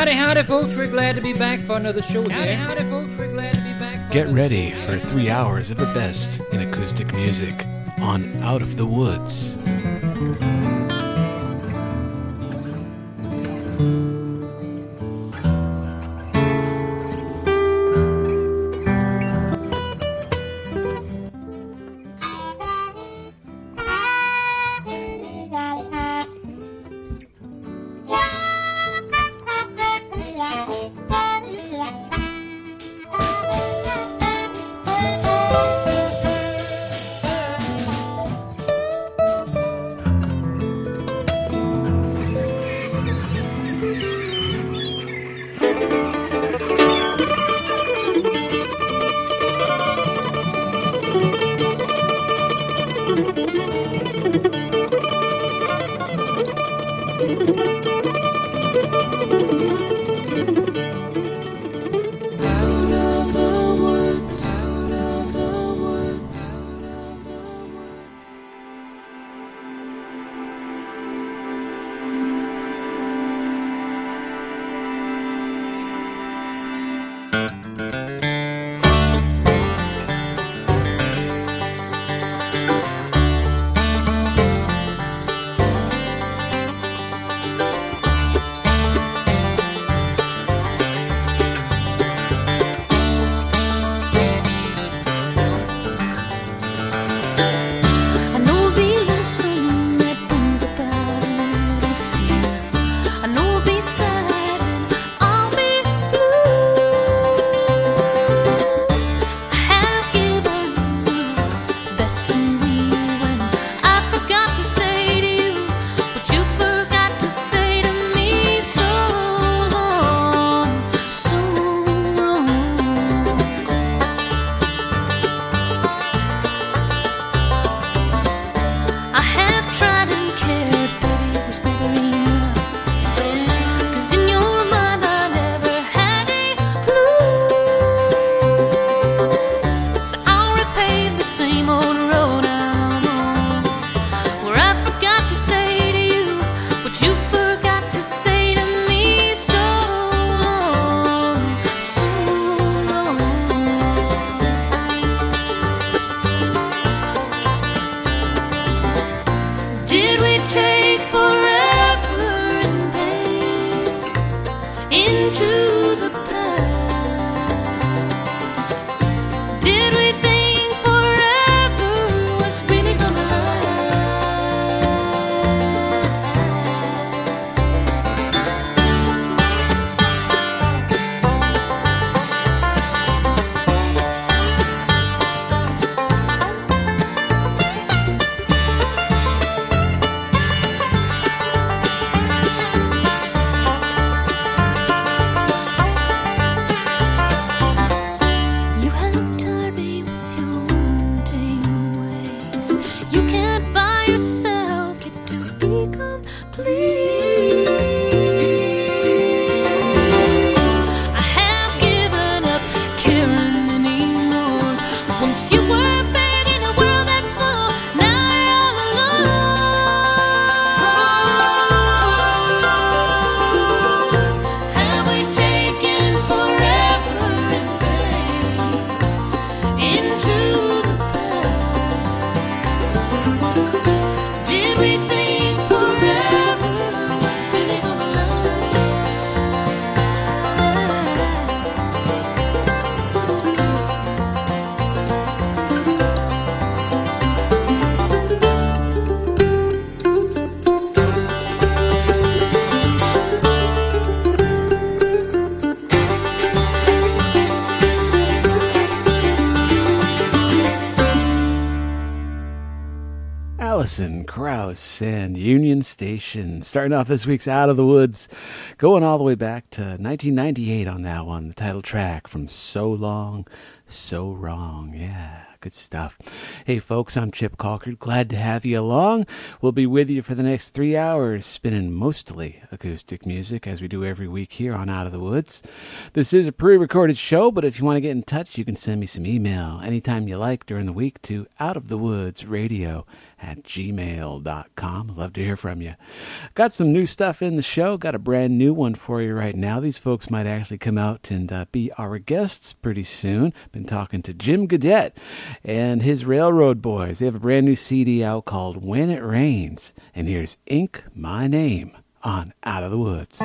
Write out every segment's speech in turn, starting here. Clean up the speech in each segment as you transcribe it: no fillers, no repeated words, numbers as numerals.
Howdy, howdy, folks. We're glad to be back for another show here. Howdy, howdy, folks. We're glad to be back for Get ready for 3 hours of the best in acoustic music on Out of the Woods. Alison Krauss and Union Station. Starting off this week's Out of the Woods, going all the way back to 1998 on that one. The title track from So Long So Wrong. Yeah, good stuff. Hey folks, I'm Chip Colcord. Glad to have you along. We'll be with you for the next 3 hours, spinning mostly acoustic music as we do every week here on Out of the Woods. This is a pre-recorded show, but if you want to get in touch, you can send me some email anytime you like during the week to outofthewoodsradio@gmail.com. Love to hear from you. Got some new stuff in the show. Got a brand new one for you right now. These folks might actually come out and be our guests pretty soon. Been talking to Jim Gaudette and his Railroad Boys. They have a brand new CD out called When It Rains. And here's Ink My Name on Out of the Woods.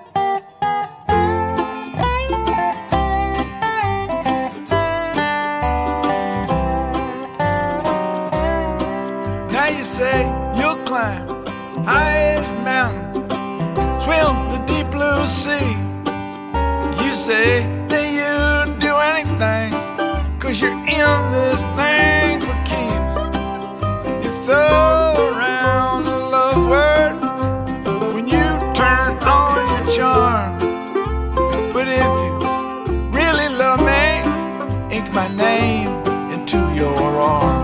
Now you say you'll climb highest mountain, swim the deep blue sea. You say that you'd do anything, 'cause you're in this thing for keeps. You throw around a love word when you turn on your charm. But if you really love me, ink my name into your arm.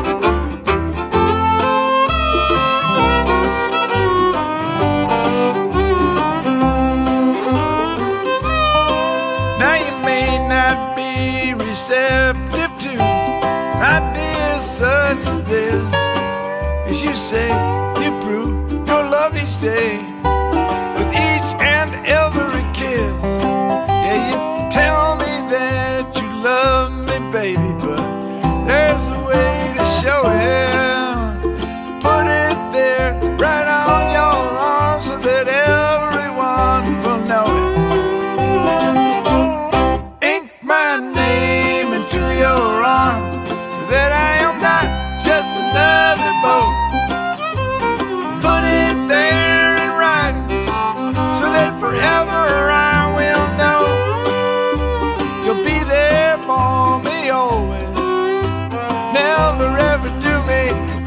Now you may not be receptive to ideas such as this. As you say, you prove your love each day with each and every kiss. Yeah, you tell me that you love me, baby, but there's a way to show it. Put it there right on your arm so that everyone will know it. Ink my name into your arm so that I am not just another boat. Put it there in writing so that forever I will know you'll be there for me always. Never ever do me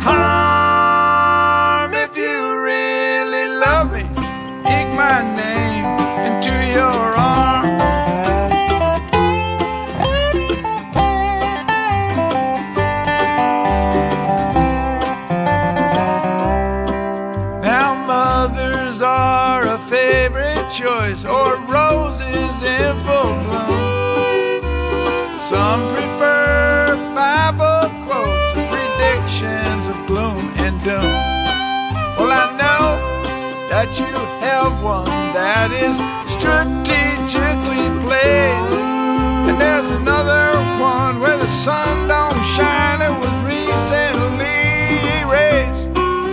harm. If you really love me, ink my name into your arm. Now mothers are a favorite choice, or roses in full bloom. Some prefer Bible quotes or predictions of gloom and doom. Well, I know that you have one that is strategically placed, and there's another one where the sun don't shine. It was recently erased.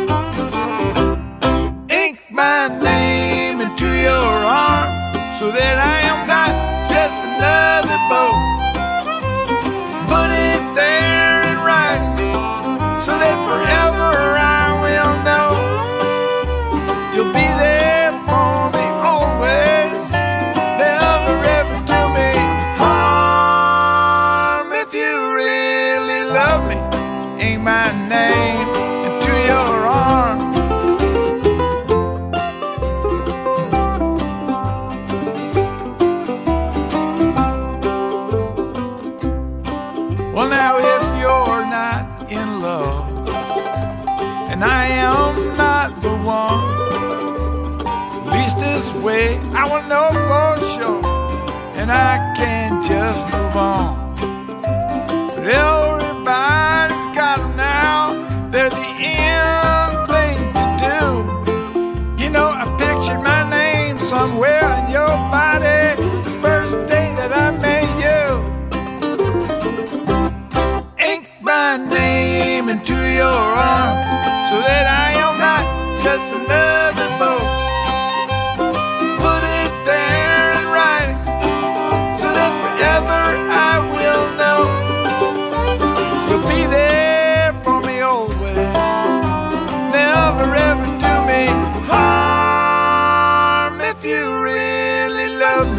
Ink my name into your arm so that I am not just another boat. Put it there in writing so that forever I will know you'll be there for me always. Never ever do me harm. If you really love me, ink my name into your arm. Well, now if you're not in love and I am not the one, at least this way I will know for sure and I can just move on. But everybody's got them now, they're the end thing to do. You know, I pictured my name somewhere in your body the first day that I met you. Ink my name into your arm so that I am not just another boat. Put it there in writing so that forever I will know you'll be there for me always. Never ever do me harm. If you really love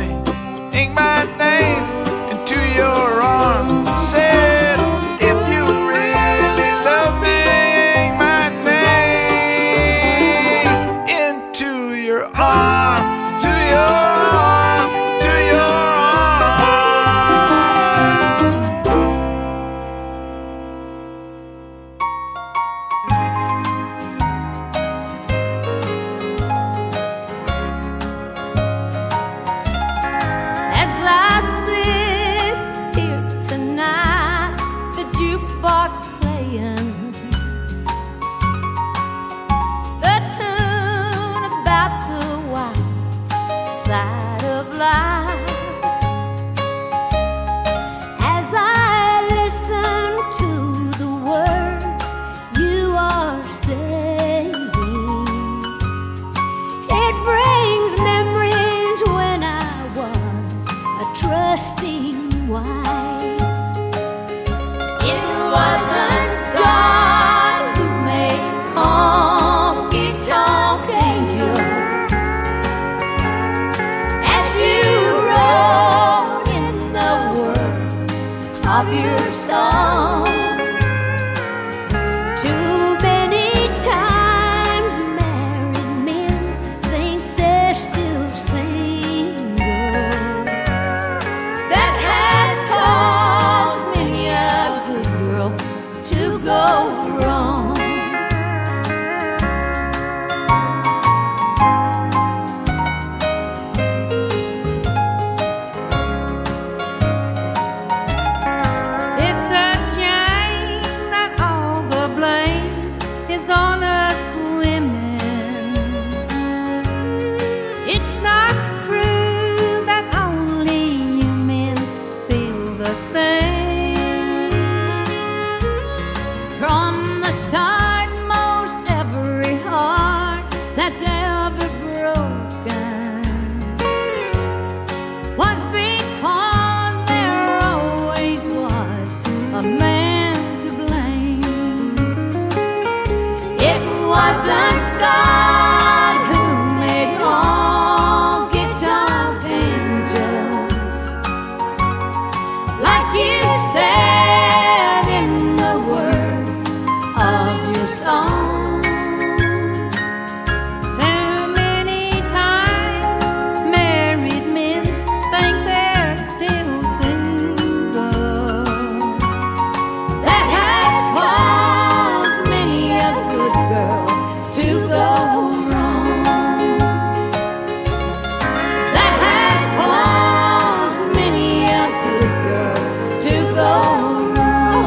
life. As I listen to the words you are saying, it brings memories when I was a trusting wife. It wasn't God who made honky-tonk angels, as you wrote in the words of your song. Too many times married men think they're still single. That has caused many a good girl to go wrong. It's a shame that all the blame is on us women. It's not true that only you men feel the same. From the start, most every heart that's ever broken was because there always was a man to blame. It wasn't God who made honky-tonk angels, like you said in the words of your song. Too many times married men think they're still single. That has caused many a good girl to go wrong. That has caused many a good girl to go wrong.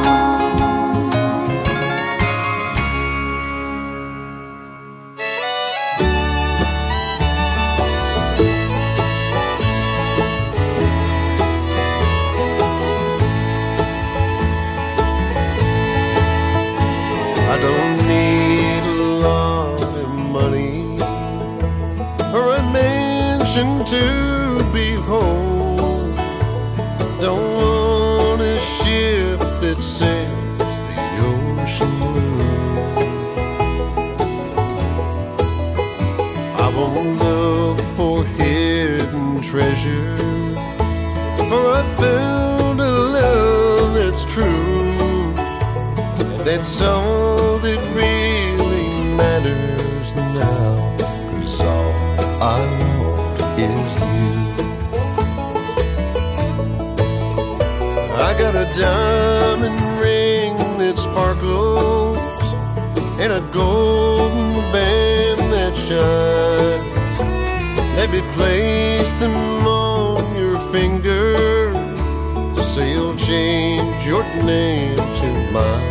I don't need a lot of money or a mansion to behold. Don't want a ship that sails the ocean blue. I won't look for hidden treasure, for I found a love that's true. That's all that really matters now, 'cause all I want is you. I got a diamond ring that sparkles and a golden band that shines. Maybe place them on your finger, so you'll change your name to mine.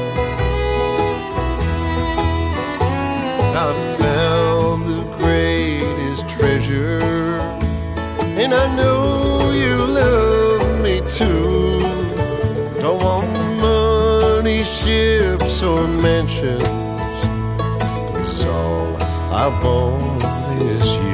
I found the greatest treasure, and I know you love me too. Don't want money, ships, or mansions, 'cause all I want is you.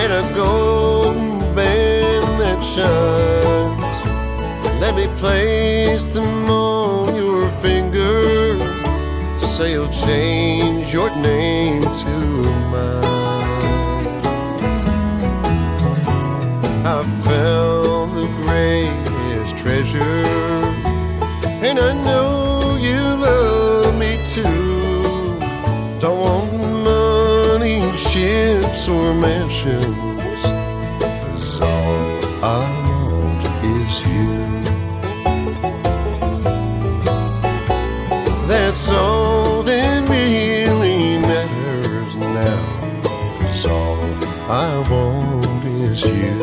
and a golden band that shines. Let me place them on your finger, so you'll change your name to mine. I found the greatest treasure, and I know you love me too. Don't want money, ships, or mansions, 'cause all I want is you. That's all that really matters now, 'cause all I want is you.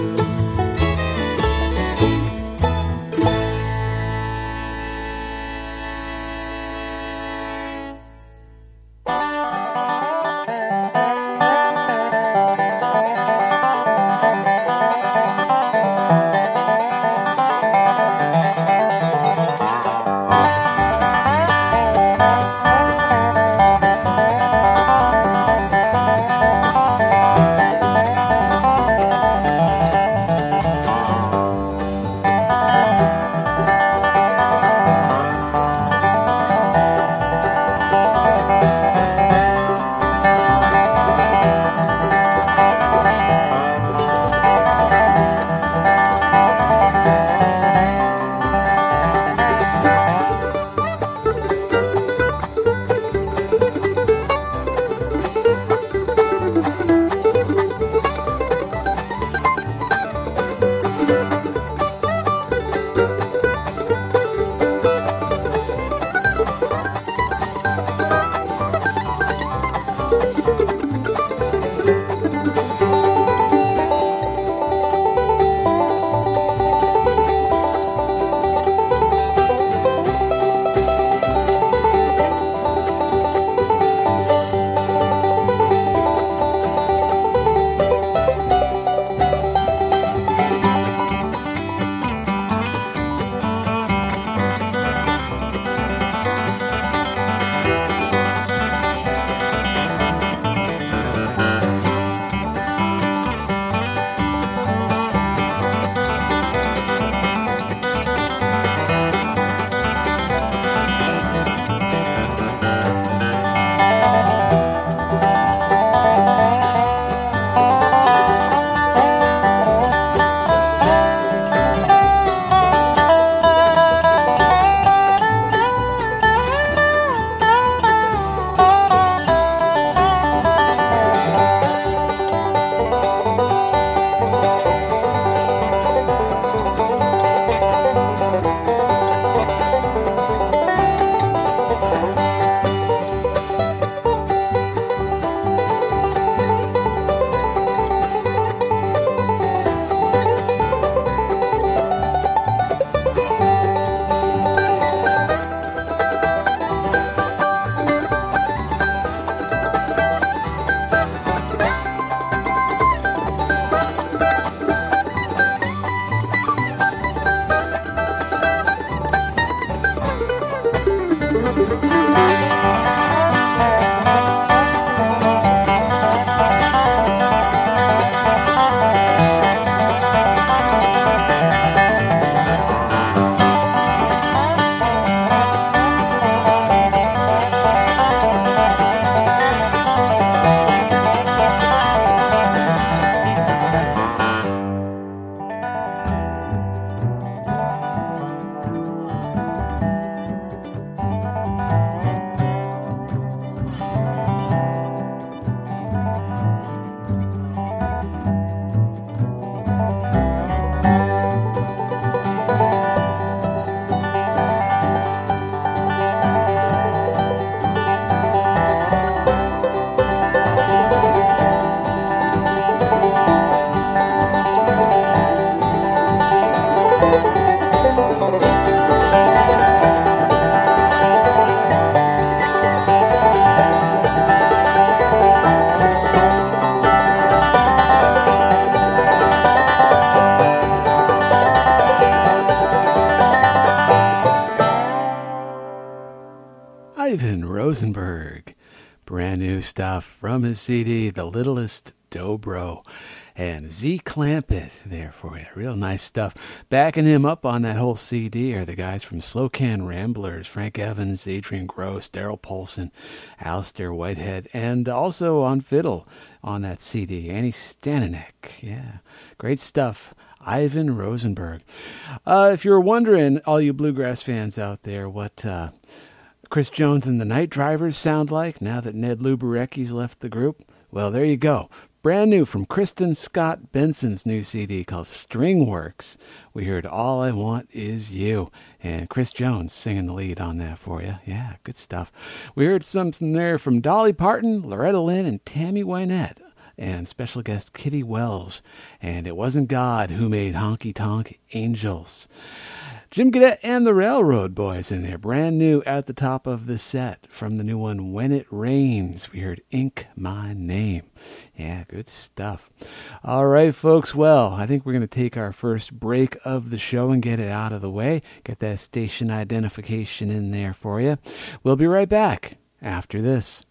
Ivan Rosenberg. Brand new new stuff from his CD, The Littlest Dobro. And Z Clampett there for you. Real nice stuff. Backing him up on that whole CD are the guys from Slow Can Ramblers, Frank Evans, Adrian Gross, Daryl Paulson, Alistair Whitehead, and also on fiddle on that CD, Annie Staninek. Yeah, great stuff. Ivan Rosenberg. If you're wondering, all you bluegrass fans out there, what Chris Jones and the Night Drivers sound like now that Ned Luberecki's left the group, well, there you go. Brand new from Kristen Scott Benson's new CD called Stringworks. We heard All I Want Is You. And Chris Jones singing the lead on that for you. Yeah, good stuff. We heard something there from Dolly Parton, Loretta Lynn, and Tammy Wynette. And special guest Kitty Wells. And It Wasn't God Who Made Honky Tonk Angels. Jim Gadet and the Railroad Boys in there, brand new at the top of the set from the new one, When It Rains. We heard Ink My Name. Yeah, good stuff. All right, folks. Well, I think we're going to take our first break of the show and get it out of the way. Get that station identification in there for you. We'll be right back after this.